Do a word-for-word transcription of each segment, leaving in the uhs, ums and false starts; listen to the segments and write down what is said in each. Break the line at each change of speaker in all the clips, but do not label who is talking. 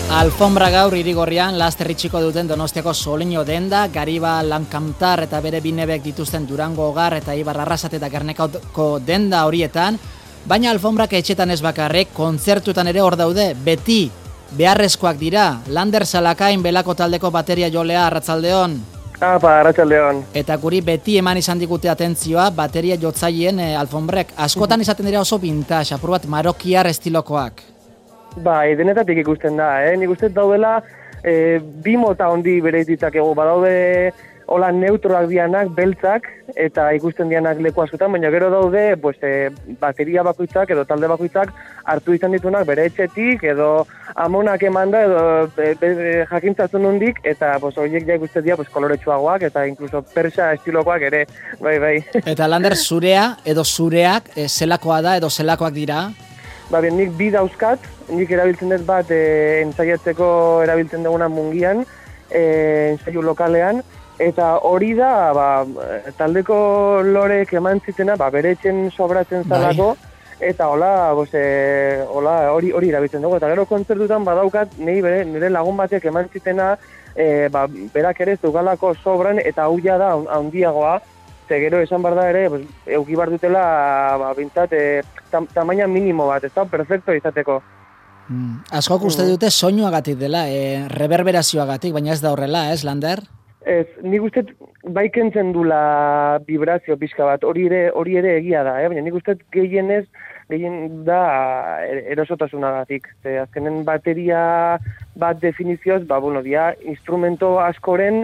Alfombra gaur Irigorrian laster itxiko duten Donostiako Soliño denda, Gariba, Lankamtar eta bere binebek dituzten Durango Ogar eta Ibar Arrasate eta Gernikako denda horietan, baina alfombrak etxetan ez bakarrik, kontzertutan ere hor daude, beti beharrezkoak dira. Lander Salakain belako taldeko bateria jolea, arratsaldeon.
Apa, arratsaldeon.
Eta guri beti eman izan digute atentzioa bateria jotzaileen e, alfombrek. Askotan izaten dira oso vintage, apur bat marokiar estilokoak.
Bai, denetatik ikusten da, eh? Nik uste daudela e, bi mota hondi bere ditzakegu, badaude hola neutroak dianak, beltzak, eta ikusten dianak leku askotan, baina gero daude pues, e, bateria bakoitzak edo talde bakoitzak hartu izan ditunak bere etxetik, edo amonak emanda, edo e, e, jakintzatzen nondik, eta pues, horiek ja ikusten dira pues, koloretsuagoak, eta incluso persa estilokoak ere, bai, bai.
Eta Lander, zurea edo zureak e, zelakoa da edo zelakoak dira?
Ba, bien, nik bi dauzkat, nik erabiltzen dut bat e, ensaiatzeko erabiltzen duguna mungian, e, ensaiu lokalean, eta hori da, ba, taldeko lorek eman zitena, ba, bere etxen sobratzen zalako, eta hola, pues, e, hola, hori hori erabiltzen dugu. Eta gero kontzertutan badaukat, nire, bere, nire lagun batek eman zitena, e, ba, berak ere zugalako sobran, eta hau ja da handiagoa, ze gero esan bar da ere, pues, euki bar dutela, ba, bintzat, e, tam, tamaina minimo bat, ez da, perfecto izateko.
Mm. Askok uste dute soinuagatik dela, e, reverberazioagatik, baina ez da horrela, ez, Lander?
Ez, nik uste bai kentzen dula vibrazio pixka bat, hori ere, hori ere egia da, eh? Baina nik uste gehienez, gehien da erosotasunagatik. Ze azkenen bateria bat definizioz, ba, bueno, dia, instrumento askoren,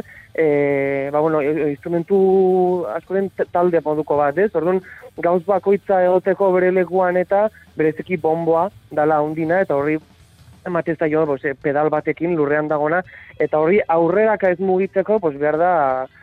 E, ba, bueno, instrumentu askoren talde moduko bat, ez? Orduan, gauz bakoitza egoteko bere lekuan eta berezeki bomboa dala hundina, eta horri ematez da jo, pues, pedal batekin lurrean dagona, eta horri aurreraka ez mugitzeko, pues, behar da,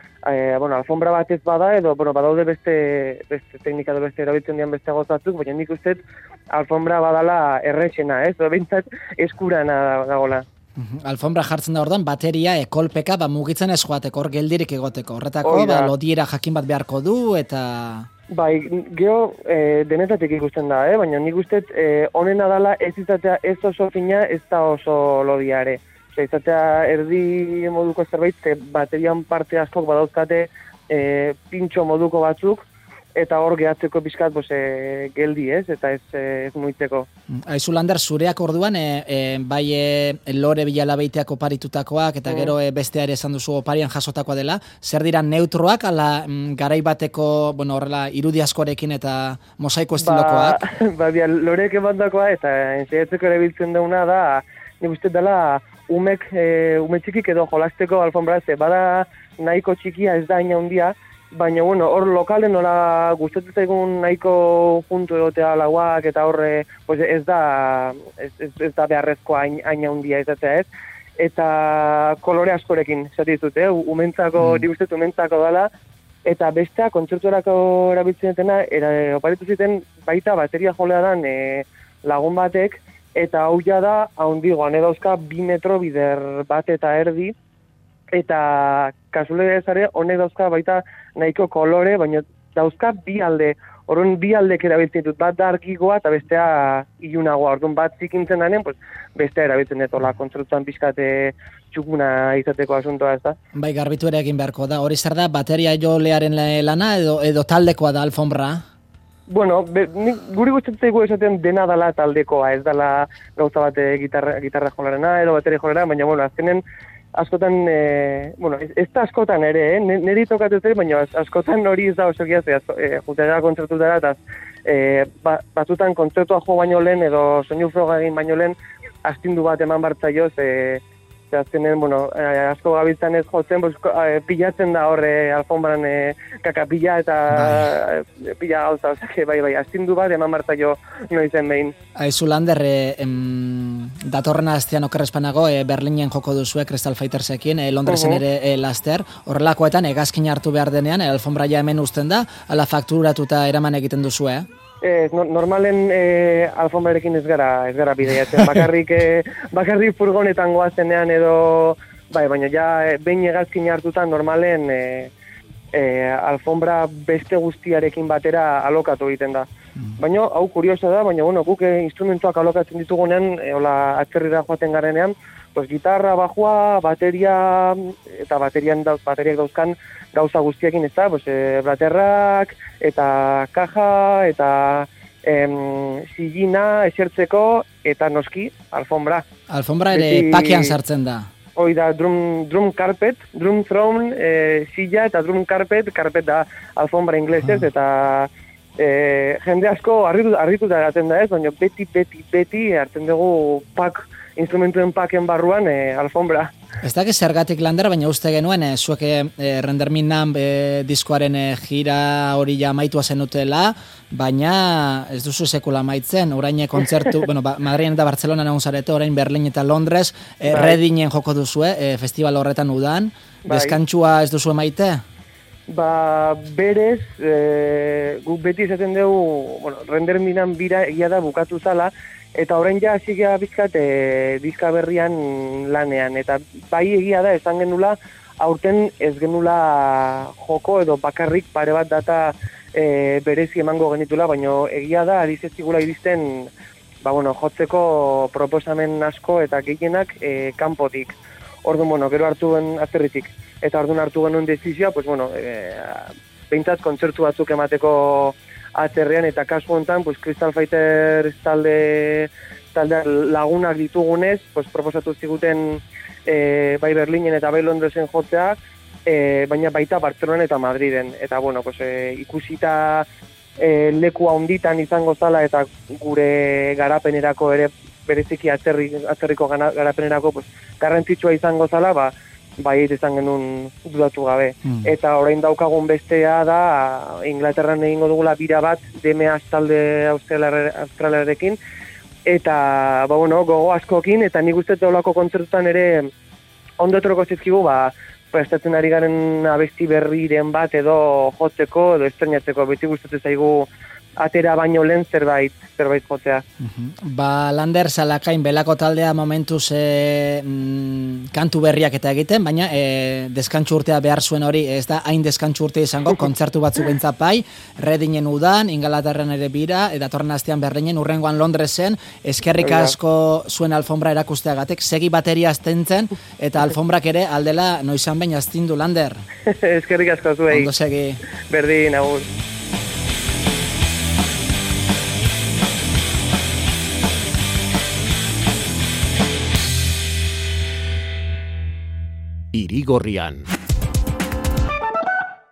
e, bueno, alfombra bat ez bada, edo, bueno, badaude beste, beste teknika edo beste erabiltzen dian beste gozatzuk, baina nik uste alfombra badala errexena, ez? Edo behintzat eskurana dagoela.
Alfombra jartzen da ordan bateria ekolpeka ba mugitzen ez joateko, hor geldirik egoteko. Horretako ba lodiera jakin bat beharko du eta
bai, gero e, denetatik ikusten da, eh? Baina nik uste e, honena dala ez izatea ez oso fina, ez da oso lodiare. Osea, izatea erdi moduko zerbait, ze baterian parte askok badauzkate e, pintxo moduko batzuk, eta hor gehatzeko pixkat bose, geldi ez, eta ez, ez muitzeko.
Aizu Lander, zureak orduan, e, e, bai e, lore bilalabeiteak oparitutakoak, eta gero e, bestea ere esan duzu oparian jasotakoa dela, zer dira neutroak, ala m, garai bateko, bueno, horrela, irudi askorekin eta mosaiko estilokoak?
Ba, ba bia, loreek emandakoa, eta ensaiatzeko erabiltzen dauna da, nik uste dela, umek, e, ume txikik edo jolasteko alfombra, ze bada nahiko txikia ez da ina handia, baina, bueno, hor lokalen nola gustatzen zaigun nahiko juntu egotea lauak eta horre pues ez da ez, ez, ez da beharrezkoa hain handia izatea ez. Eta kolore askorekin zati dut, eh? Umentzako, mm. nik uste umentzako dela, eta bestea kontzertuarako erabiltzen dutena, era, oparitu ziten baita bateria jolea dan e, lagun batek, eta hau ja da, haundigoan edauzka bi metro bider bat eta erdi, eta kasule ezare honek dauzka baita nahiko kolore, baina dauzka bi alde. Orduan bi aldek erabiltzen dut, bat da argigoa eta bestea ilunagoa. Orduan bat zikintzen danen, pues, bestea erabiltzen dut, hola, kontzertuan pixkate txukuna izateko asuntoa ez da.
Bai, garbitu ere egin beharko da. Hori zer da, bateria jolearen lana edo, edo taldekoa da alfombra?
Bueno, be, nik, guri gustatzen esaten dena dela taldekoa, ez dela gauza bat gitarra, gitarra jolarena edo bateria jolarena, baina, bueno, azkenen askotan, e, bueno, ez, ez da askotan ere, eh? Neri tokatu zer, baina askotan hori ez da oso giaz, e, jutera kontzertutara, eta e, ba, batzutan kontzertua jo baino lehen, edo soinu froga egin baino lehen, astindu bat eman bartzaioz, e, ze azkenen, bueno, e, asko gabiltzan ez jotzen, pues, e, pilatzen da horre alfombran e, kakapila eta e, pila gauza, osake, bai, bai, astindu bat eman bartzaio noizen behin.
Aizu Lander, e, em, datorren astean okerrezpanago e, Berlinen joko duzue Crystal Fightersekin, e, Londresen uh -huh. ere e, laster, horrelakoetan egazkin hartu behar denean, e, alfombra ja hemen uzten da, ala fakturatuta eraman egiten duzue, eh?
Ez, no, normalen e, alfombrarekin ez gara, ez gara bideiatzen, bakarrik, e, bakarrik furgonetan goazenean edo, bai, baina ja e, behin egazkin hartutan normalen e, e, alfombra beste guztiarekin batera alokatu egiten da. Mm. Baina, hau kuriosa da, baina, bueno, guk e, instrumentuak alokatzen ditugunean, e, hola, atzerrira joaten garenean, pues, gitarra, bajua, bateria, eta baterian dauz, bateriak dauzkan gauza guztiekin, ez da, pues, e, braterrak, eta kaja, eta em, zilina, esertzeko, eta noski, alfombra.
Alfombra ere Beti... pakean sartzen da.
Hoi da, drum, drum carpet, drum throne, e, silla, eta drum carpet, carpet da alfombra inglesez, ah. eta e, jende asko harritu, harrituta eraten da ez, baina beti, beti, beti hartzen dugu pak, instrumentuen paken barruan e, alfombra.
Ez da, zergatik Lander, baina uste genuen, e, zuek e, Renderminam e, diskoaren e, gira hori ja maitua zenutela, baina ez duzu sekula maitzen, orain kontzertu, bueno, ba, Madrilen eta Bartzelona nagun zarete, orain Berlin eta Londres, e, bai. Redingen joko duzue, e, festival horretan udan, bai. Deskantsua ez duzu maite?
Ba, berez, e, guk beti izaten dugu, bueno, Renderminam bira egia da bukatu zala, eta orain ja hasi gea bizkat e, diska berrian lanean, eta bai egia da esan genula aurten ez genula joko edo bakarrik pare bat data e, berezi emango genitula, baina egia da ari zezigula iristen ba, bueno, jotzeko proposamen asko eta gehienak e, kanpotik. Orduan, bueno, gero hartu gen atzerritik, eta orduan hartu genuen desizioa, pues, bueno, e, behintzat kontzertu batzuk emateko atzerrean, eta kasu honetan, pues, Crystal Fighters talde, talde lagunak ditugunez, pues, proposatu ziguten e, bai Berlinen eta bai Londresen jotzea, e, baina baita Bartzelonan eta Madriden. Eta, bueno, pues, e, ikusita e, leku handitan izango zala eta gure garapenerako ere, bereziki atzerri, atzerriko garapenerako, pues, garrantzitsua izango zala, ba, bai izan genuen dudatu gabe. Mm. Eta orain daukagun bestea da, Inglaterran egingo dugula bira bat, D M A talde australiarekin, eta, ba, bueno, gogo askokin, eta nik uste olako kontzertutan ere ondo etoroko zizkigu, ba, prestatzen ari garen abesti berriren bat edo jotzeko, edo estrenatzeko, beti gustatzen zaigu atera baino lehen zerbait, zerbait jotzea.
Uh-huh. Ba, Lander, Zalakain, belako taldea momentuz e, mm, kantu berriak eta egiten, baina e, deskantzu urtea behar zuen hori, ez da hain deskantzu urte izango, kontzertu batzuk bentzapai, Redingen udan, Ingalaterran ere bira, eta torren astean Berlinen, urrengoan Londresen, eskerrik asko zuen alfombra erakusteagatek, segi bateria aztentzen, eta alfombrak ere aldela noizan baina aztindu, Lander.
Eskerrik asko zuei.
Ondo segi.
Berdin, agur.
Irigorrian.